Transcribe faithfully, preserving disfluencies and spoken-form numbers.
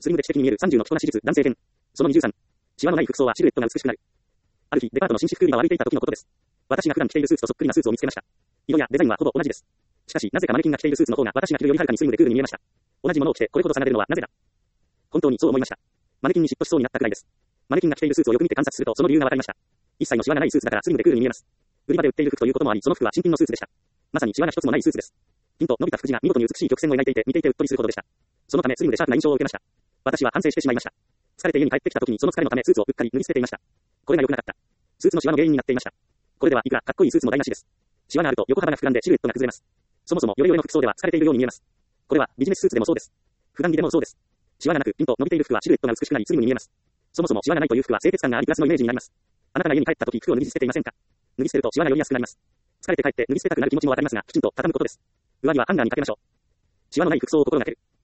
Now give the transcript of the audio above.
スリムで知的に見えるさんじゅうの着こなし術、男性編。そのにじゅうさん。シワのない服装はシルエットが美しくなる。ある日、デパートの紳士服売り場を歩いていた時のことです。私が普段着ているスーツとそっくりなスーツを見つけました。色やデザインはほぼ同じです。しかし、なぜかマネキンが着ているスーツの方が私が着るよりはるかにスリムでクールに見えました。同じものを着てこれほど差が出るのはなぜだ。本当にそう思いました。マネキンに嫉妬しそうになったくらいです。マネキンが着ているスーツをよく見て観察するとその理由がわかりました。一切のシワがないスーツだからスリムでクールに見えます。売り場で売っている服ということもあり、その服は新品のスーツでした。まさにシワが一つもないスーツです。ピンと伸びた服地が見事に美しい曲線を描いていて、見ていてうっとりするほどでした。そのためスリムでシャープな印象を受けました。私は反省してしまいました。疲れて家に帰ってきた時にその疲れのためスーツをうっかり脱ぎ捨てていました。これが良くなかった。スーツのシワの原因になっていました。これではいくらかっこいいスーツも台無しです。シワがあると横幅が膨らんでシルエットが崩れます。そもそもヨレヨレの服装では疲れているように見えます。これはビジネススーツでもそうです。普段着でもそうです。シワがなくピンと伸びている服はシルエットが美しくなりスリムに見えます。そもそもシワがないという服は清潔感がありプラスのイメージになります。あなたが家に帰った時服を脱ぎ捨てていませんか。脱ぎ捨てるとシワがよりやすくなります。疲れて帰って脱ぎ捨てたくなる気持ちもわかりますが、きちんと畳むことです。上着はハンガーにかけましょう。シワのない服装を心がける。